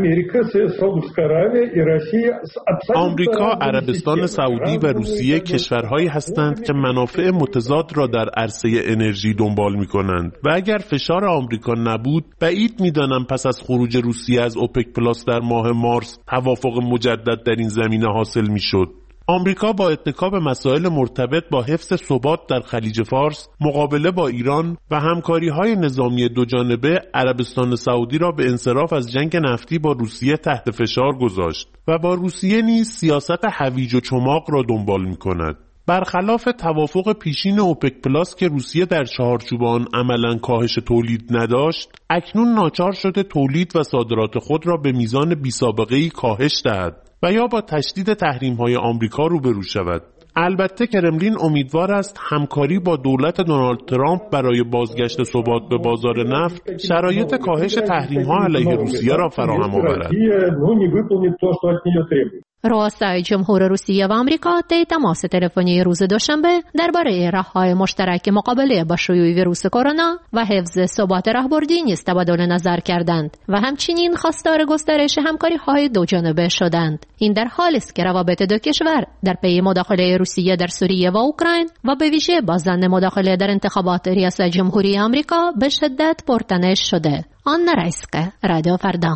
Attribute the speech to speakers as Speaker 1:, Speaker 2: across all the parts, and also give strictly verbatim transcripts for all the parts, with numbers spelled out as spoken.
Speaker 1: آمریکا، عربستان سعودی و روسیه کشورهایی هستند که منافع متضاد را در عرصه انرژی دنبال می‌کنند و اگر فشار آمریکا نبود بعید می‌دانم پس از خروج روسیه از اوپک پلاس در ماه مارس توافق مجدد در این زمینه حاصل می‌شد. آمریکا با اتکا به مسائل مرتبط با حفظ ثبات در خلیج فارس، مقابله با ایران و همکاری‌های نظامی دوجانبه عربستان سعودی را به انصراف از جنگ نفتی با روسیه تحت فشار گذاشت و با روسیه نیز سیاست هویج و چماق را دنبال می‌کند. برخلاف توافق پیشین اوپک پلاس که روسیه در چهارچوب آن عملاً کاهش تولید نداشت، اکنون ناچار شده تولید و صادرات خود را به میزان بی‌سابقه‌ای کاهش دهد و یا با تشدید تحریم‌های آمریکا روبرو شود. البته کرملین امیدوار است همکاری با دولت دونالد ترامپ برای بازگشت ثبات به بازار نفت شرایط کاهش تحریم‌ها علیه روسیه را فراهم آورد.
Speaker 2: رؤسای جمهور روسیه و آمریکا طی تماس تلفنی روز دوشنبه درباره راه‌های مشترک مقابله با شیوع ویروس کرونا و حفظ ثبات راهبردی نیز تبادل نظر کردند و همچنین خواستار گسترش همکاری‌های دوجانبه شدند. این در حالی است که روابط دو کشور در پی مداخله روسیه در سوریه و اوکراین و به ویژه با ظن مداخله در انتخابات ریاست جمهوری آمریکا به شدت پرتنش شده. آن رئیسک رادیو فردا.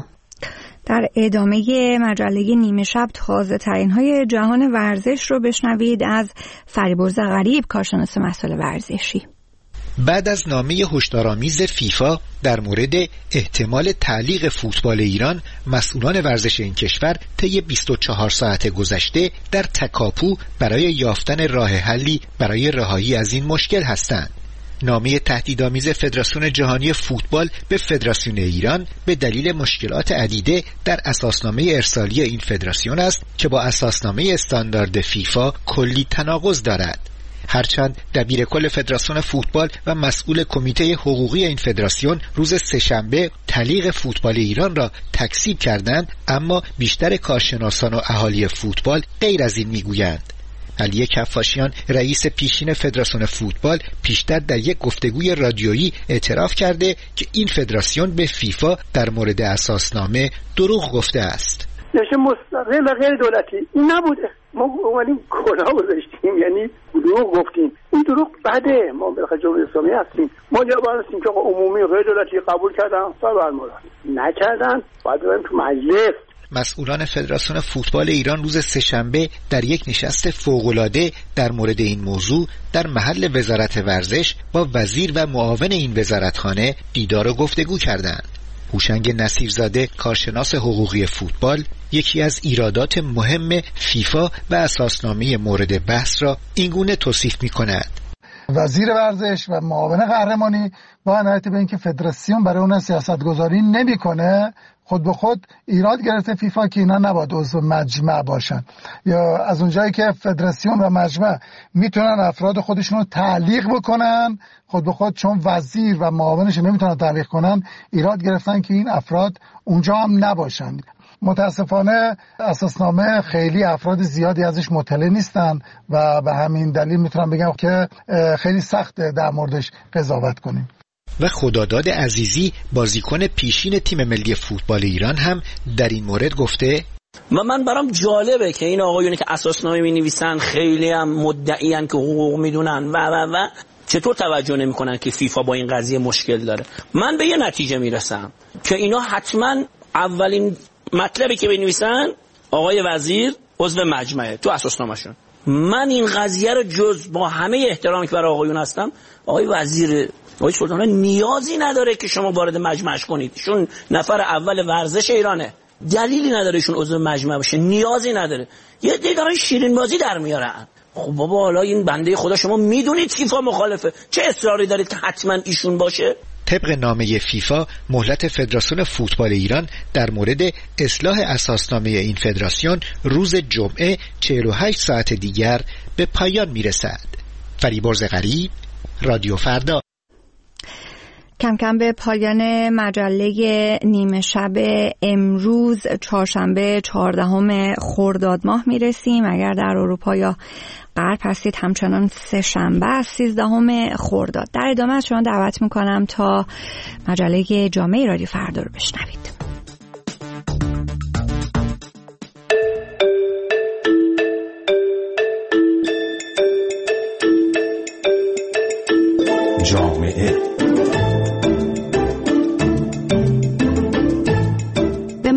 Speaker 3: در ادامه مجله نیمه شب تازه ترین های جهان ورزش رو بشنوید از فریبرز غریب، کارشناس مسائل ورزشی.
Speaker 4: بعد از نامه هشدارآمیز فیفا در مورد احتمال تعلیق فوتبال ایران، مسئولان ورزش این کشور طی بیست و چهار ساعت گذشته در تکاپو برای یافتن راه حلی برای رهایی از این مشکل هستند. نامه تهدیدآمیز فدراسیون جهانی فوتبال به فدراسیون ایران به دلیل مشکلات عدیده در اساسنامه ارسالی این فدراسیون است که با اساسنامه استاندارد فیفا کلی تناقض دارد. هرچند دبیر کل فدراسیون فوتبال و مسئول کمیته حقوقی این فدراسیون روز سه‌شنبه تعلیق فوتبال ایران را تکذیب کردند، اما بیشتر کارشناسان و اهالی فوتبال غیر از این میگویند. علی کفاشیان، رئیس پیشین فدراسیون فوتبال، پیشتر در یک گفتگوی رادیویی اعتراف کرده که این فدراسیون به فیفا در مورد اساسنامه دروغ گفته است.
Speaker 5: نشه مستقل و غیر دولتی این نبوده. ما اومدیم کلا گذاشتیم، یعنی دروغ گفتیم. این دروغ بده. ما بالاخره جمهوری اسلامی هستیم. ما جواب هستیم که عمومی غیر دولتی قبول کردن، فرمانده نکردن، باید بریم تو مجلس.
Speaker 4: مسئولان فدراسیون فوتبال ایران روز سه‌شنبه در یک نشست فوق‌العاده در مورد این موضوع در محل وزارت ورزش با وزیر و معاون این وزارتخانه دیدار و گفتگو کردند. هوشنگ نصیرزاده، کارشناس حقوقی فوتبال، یکی از ایرادات مهم فیفا و اساسنامه مورد بحث را اینگونه توصیف می‌کند.
Speaker 6: وزیر ورزش و معاون قهرمانی با عنایت به اینکه فدراسیون برای اون سیاستگذاری نمی‌کنه، خود به خود ایراد گرفته فیفا که اینا نباید عضو مجمع باشن، یا از اونجایی که فدراسیون و مجمع میتونن افراد خودشون رو تعلیق بکنن، خود به خود چون وزیر و معاونش نمیتونن تعلیق کنن، ایراد گرفتن که این افراد اونجا هم نباشن. متاسفانه اساسنامه خیلی افراد زیادی ازش مطلع نیستن و به همین دلیل میتونم بگم که خیلی سخته در موردش قضاوت کنیم.
Speaker 4: و خداداد عزیزی، بازیکن پیشین تیم ملی فوتبال ایران، هم در این مورد گفته
Speaker 7: و من برام جالبه که این آقایونی که اساسنامه می‌نویسن خیلی هم مدعیان که حقوق میدونن و و و چطور توجه نمی‌کنن که فیفا با این قضیه مشکل داره. من به یه نتیجه میرسم که اینا حتما اولین مطلبی که بنویسن آقای وزیر عضو مجمعه تو اساسنامه‌شون. من این قضیه رو جز با همه احترامی که برای آقایون هستم، آقای وزیر آقای سلطان نیازی نداره که شما وارد مجمعش کنید. ایشون نفر اول ورزش ایرانه، دلیلی نداره ایشون عضو مجمع باشه، نیازی نداره. یه دی دارن شیرین بازی در میارن. خب بابا حالا این بنده خدا شما میدونید فیفا مخالفه، چه اصراری دارید که حتما ایشون باشه؟
Speaker 4: طبق نامه فیفا، مهلت فدراسیون فوتبال ایران در مورد اصلاح اساسنامه این فدراسیون روز جمعه چهل و هشت ساعت دیگر به پایان میرسد. فریبرز غریب، رادیو فردا.
Speaker 3: کم کم به پایان مجله نیمه شب امروز چهارشنبه چهاردهم خرداد ماه میرسیم. اگر در اروپا یا غرب هستید همچنان سه شنبه است سیزدهم خرداد. در ادامه از شما دعوت میکنم تا مجله جامعه رادیو فردا رو بشنوید.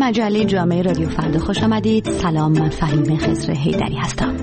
Speaker 8: مجله جامعه رادیو فردا خوش آمدید. سلام، من فهیم خضر حیدری هستم.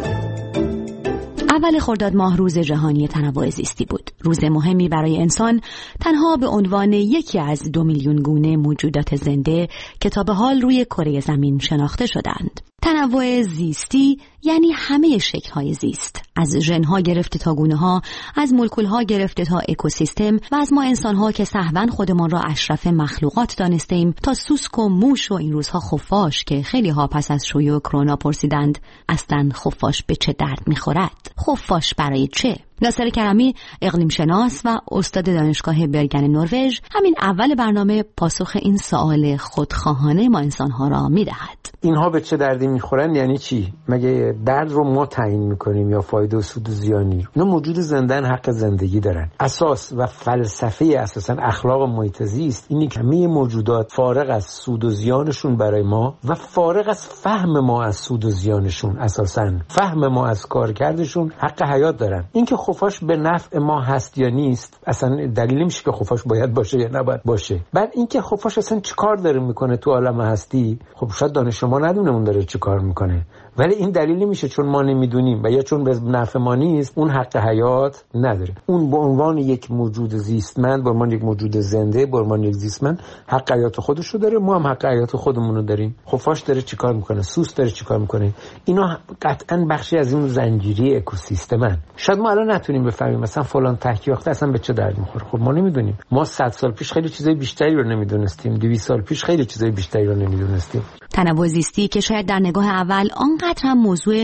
Speaker 8: اول خرداد ماه روز جهانی تنوع زیستی بود. روز مهمی برای انسان، تنها به عنوان یکی از دو میلیون گونه موجودات زنده که تا به حال روی کره زمین شناخته شدند. تنوع زیستی یعنی همه شکل‌های زیست، از ژن‌ها گرفته تا گونه‌ها، از مولکول‌ها گرفته تا اکوسیستم و از ما انسان‌ها که سهواً خودمان را اشرف مخلوقات دانستیم تا سوسک و موش و این روزها خفاش که خیلی‌ها پس از شیوع کرونا پرسیدند اصلاً خفاش به چه درد می‌خورد؟ خفاش برای چه؟ ناصر کرمی، اقلیم شناس و استاد دانشگاه برگن نروژ، همین اول برنامه پاسخ این سوال خودخواهانه ما انسان‌ها را می‌دهد.
Speaker 9: اینها به چه دردی می‌خورن یعنی چی؟ مگه درد رو ما تعیین می‌کنیم یا فایده و سود و زیانی؟ اینا موجود زنده‌ن، حق زندگی دارن. اساس و فلسفه اساساً اخلاق محیط زیست اینی که همه موجودات فارغ از سود و زیانشون برای ما و فارغ از فهم ما از سود و زیانشون، اساساً فهم ما از کارکردشون حق حیات دارن. اینکه خفاش به نفع ما هست یا نیست اصلا دلیلی نمیشه که خفاش باید باشه یا نباید باشه. بعد اینکه خفاش اصلا چی کار داره میکنه تو عالم هستی، خب شاید دانش ما ندونه اون داره چی کار میکنه، ولی این دلیلی میشه چون ما نمیدونیم و یا چون به نفع ما نیست اون حق حیات نداره. اون به عنوان یک موجود زیستمند، به عنوان یک موجود زنده، به عنوان یک زیستمند حق حیات خودش رو داره، ما هم حق حیات خودمون رو داریم. خفاش داره چی کار میکنه، سوس داره چی کار میکنه، اینا قطعا بخشی از این زنجیره اکوسیستمن. شاید ما الان نتونیم بفهمیم مثلا فلان تحقیقات اصلا به چه درد میخوره. خب ما نمیدونیم. ما صد سال پیش خیلی چیزای بیشتری رو نمیدونستیم، دویست سال پیش خیلی چیزای بیشتری رو نمیدونستیم.
Speaker 8: تنوع زیستی که شاید در نگاه اول آنقدر هم موضوع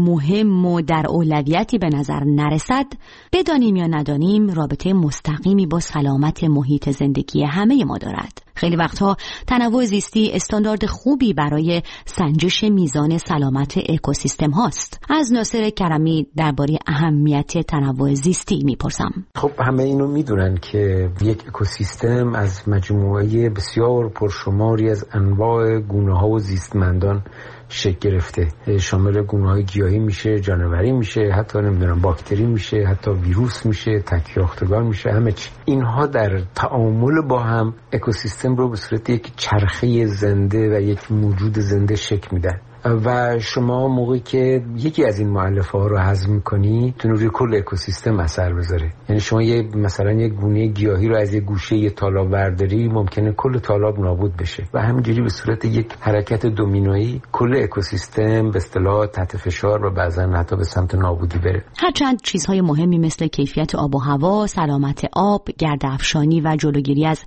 Speaker 8: مهم و در اولویتی به نظر نرسد، بدانیم یا ندانیم رابطه مستقیمی با سلامت محیط زندگی همه ما دارد. خیلی وقتها تنوع زیستی استاندارد خوبی برای سنجش میزان سلامت اکوسیستم هاست. از ناصر کرمی درباره اهمیت تنوع زیستی میپرسم.
Speaker 9: خب همه اینو میدونن که یک اکوسیستم از مجموعه بسیار پرشماری از انواع گونه‌ها و زیستمندان شکل گرفته. شامل گونه‌های گیاهی میشه، جانوری میشه، حتی نمیدونم باکتری میشه، حتی ویروس میشه، تک‌یافتگان میشه، همه چی. اینها در تعامل با هم اکوسیستم رو به صورت یک چرخه زنده و یک موجود زنده شکل میدن. و شما موقعی که یکی از این مؤلفه ها رو هضم می‌کنی تو روی کل اکوسیستم اثر بذاره. یعنی شما یه مثلا یک گونه گیاهی رو از یک گوشه یه تالاب برداری، ممکنه کل تالاب نابود بشه و همینجوری به صورت یک حرکت دومینویی کل اکوسیستم به اصطلاح تحت فشار و بعضا حتی به سمت نابودی بره.
Speaker 8: هرچند چیزهای مهمی مثل کیفیت آب و هوا، سلامت آب، گرده‌افشانی و جلوگیری از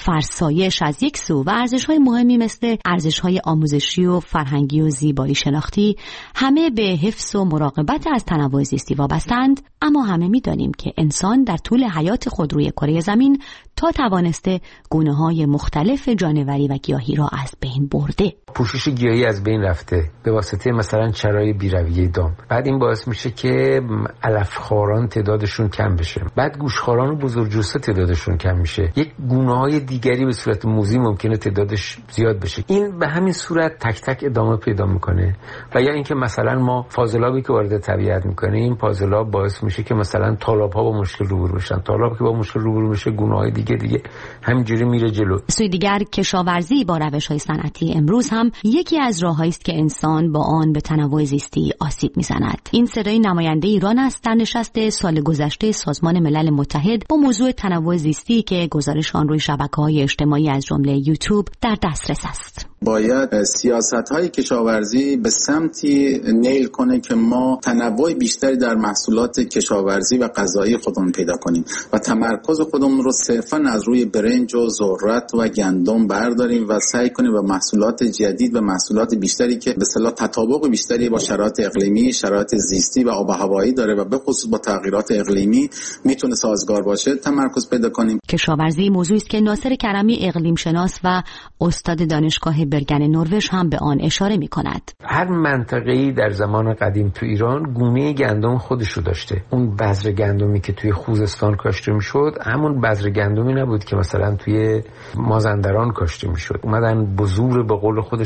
Speaker 8: فرسایش از یک سو و ارزش‌های مهمی مثل ارزش‌های آموزشی و فرهنگی و زیبایی شناختی همه به حفظ و مراقبت از تنوع زیستی وابستند، اما همه می‌دانیم که انسان در طول حیات خود روی کره زمین تا توانسته گونه‌های مختلف جانوری و گیاهی را از بین برده.
Speaker 9: پوشش گیاهی از بین رفته به واسطه مثلا چرای بیرویه دام. بعد این باعث میشه که علفخواران تعدادشون کم بشه. بعد گوشخواران و بزرگجوسه تعدادشون کم میشه. یک گونه‌های دیگری به صورت موذی ممکنه تعدادش زیاد بشه. این به همین صورت تک تک ادامه پیدا میکنه. و یا اینکه مثلا ما فاضلابی که وارد طبیعت میکنیم، فاضلاب باعث میشه که مثلا تالاب‌ها با مشکل روبرو بشن. تالاب که با مشکل روبرو میشه، گونه‌های دیگه دیگه همینجوری میره جلو.
Speaker 8: سوی دیگر کشاورزی با روش‌های صنعتی امروز هم یکی از راه‌هایی است که انسان با آن به تنوع زیستی آسیب می‌زند. این صدای نماینده ایران است در نشست سال گذشته سازمان ملل متحد با موضوع تنوع زیستی که گزارش آن روی شبکه‌های اجتماعی از جمله یوتیوب در دسترس است.
Speaker 10: باید سیاست‌های کشاورزی به سمتی نیل کنه که ما تنوع بیشتری در محصولات کشاورزی و غذایی خودمون پیدا کنیم و تمرکز خودمون رو صرفاً از روی برنج و ذرت و گندم برداریم و سعی کنیم به محصولات جدید و محصولات بیشتری که به اصطلاح تطابق بیشتری با شرایط اقلیمی، شرایط زیستی و آب و هوایی داره و به خصوص با تغییرات اقلیمی میتونه سازگار باشه تمرکز پیدا کنیم.
Speaker 8: کشاورزی موضوعی است که ناصر کرمی اقلیم شناس و استاد دانشگاه برگن نروژ هم به آن اشاره می‌کند.
Speaker 9: هر منطقه‌ای در زمان قدیم تو ایران گونه گندم خودشو داشته. اون بذر گندمی که توی خوزستان کاشته میشد همون بذر گندمی نبود که مثلا توی مازندران کاشته میشد. اومدن بذور به قول خودش